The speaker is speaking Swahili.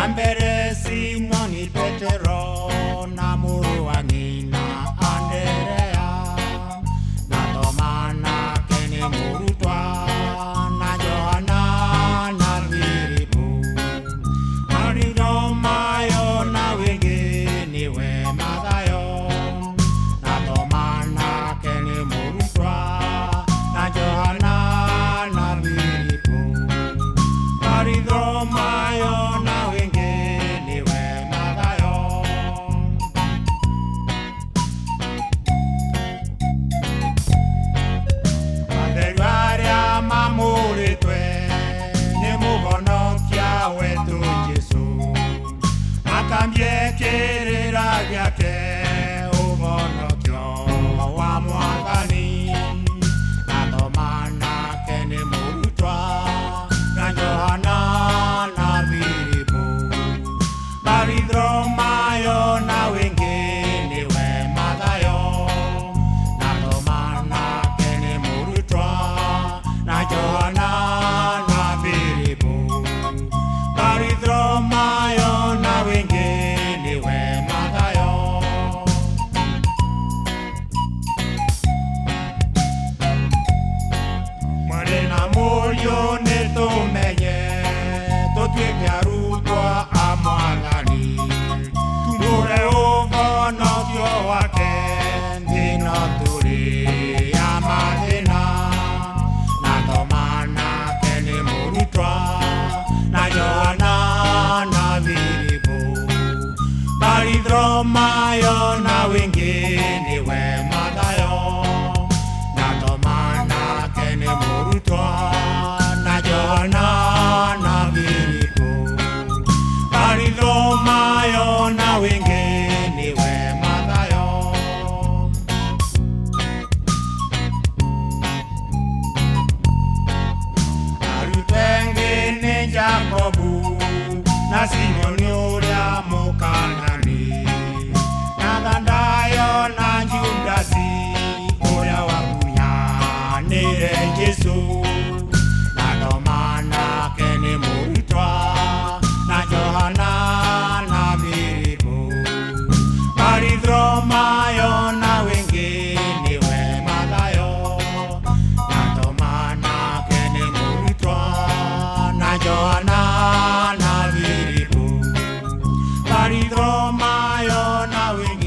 Ambere Simoni Petero na muru wa nyina Anderea na Tomana kene murutwa na Johana na Filipu Maridomayo na wengine we Mathayo na Tomana kene murutwa na Johana na Filipu Maridomayo na wengine we Mathayo. Matheruaria mamuritwe ni muhonokia wetu Jesu akambiekerera gyake uhonokio wa Mwathani na Tomana kene murutwa na Johana na Filipu Maridomayo na wengine we Mathayo na Tomana kene murutwa na Johana na Filipu Maridomayo na wengine we Mathayo. Mwarena moyo netumenye tutwike arutwa a Mwathani tumure uvonokio wake thina turi ya mathina na Tomana kene murutwa na Johana na Filipu Maridomayo na wengine we Mathayo na Tomana kene murutwa na Johana na Filipu Maridomayo na wengine we Mathayo. Arutengene Jakobu na Simoni uria Mukanani na Thadayo na Judasi uria wakunyanire Jesu na Tomana kene murutwa na Johana na Filipu Maridomayo na wengine we Mathayo na Tomana kene murutwa na Johana na Filipu Maridomayo na wengine